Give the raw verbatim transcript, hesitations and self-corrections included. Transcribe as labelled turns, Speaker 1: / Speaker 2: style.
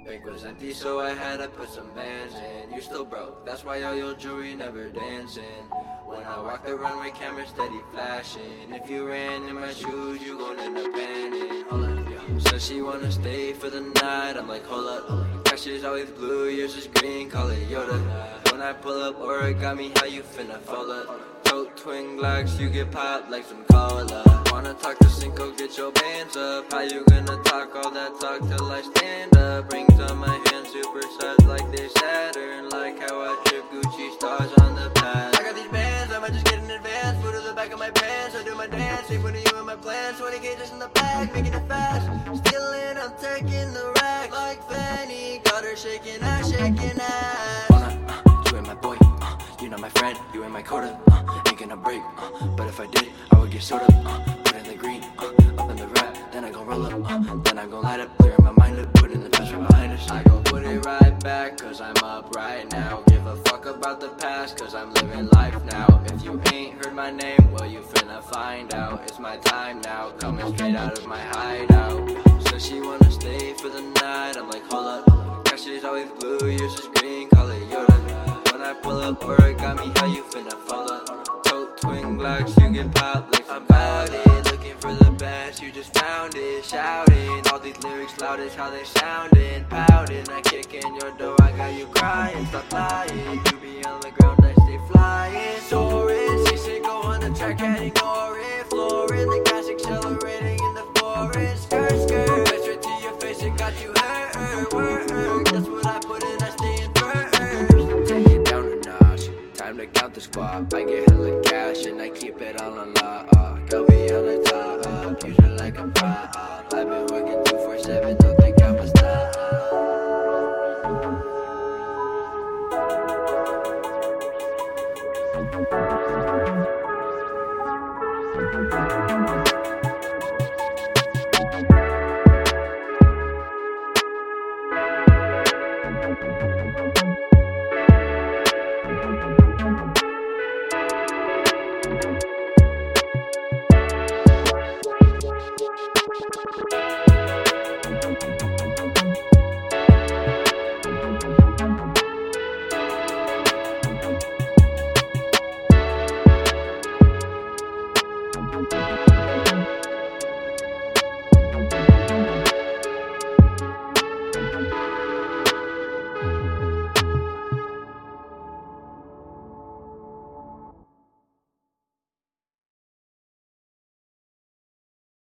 Speaker 1: Bank was empty, so I had to put some bands in. You still broke, that's why all your jewelry never dancing. When I walk the runway, camera steady flashing. If you ran in my shoes, you gon' end up panning. Hold up, yeah. Said she wanna stay for the night, I'm like, hold up. Cash is always blue, yours is green, call it Yoda. When I pull up, origami, how you finna fold up? Tote twin Glocks, you get popped like some cola. Wanna talk to Cinco, get your bands up. How you gonna talk all that talk till I stand up? Rings on my hands, super size like they Saturn. Like how I trip Gucci stars on the pad. I got these bands, I might just get in advance. Put in the back of my pants, I do my dance. Say putting you in my plans, twenty cages in the bag, making it fast. Stealing, I'm taking the rack like Fanny. Got her shaking ass, shaking ass. Wanna, uh, you ain't my boy, uh, you're not my friend, you ain't my quota, uh, ain't gonna break, uh, but if I did, I would get soda, uh, put in the green, uh, up in the rap, then I gon' roll up, uh, then I gon' light up, clear my mind up, put in the past right behind us. I gon' put it right back, cause I'm up right now. Give a fuck about the past, cause I'm living life now. If you ain't heard my name, well you finna find out. It's my time now, coming straight out of my hideout. Says she wanna stay for the night, I'm like, hold up. Cash is always blue, yours is green, call it Yoda. When I pull up, origami, how you finna fall up? Tote twin Glocks, you get popped like I'm about it. Looking for the best, you just found it. Shouting, all these lyrics loud as how they sounding. Pouting, I kick in your door, I got you crying. Stop lying, you be on the ground, I stay flying. Soaring, she said go on the track, can't ignore it. Flooring, the gas accelerating in the forest. Skirt, skirt, right straight to your face, it got you hurt, hurt, hurt. That's what I put in, I stay in first. Take it down a notch, time to count the squad. I get hella cash and I keep it all on lock. Uh, Go be on the top, uh, use it like a prop. Uh, I've been working two four seven, don't think I'ma stop.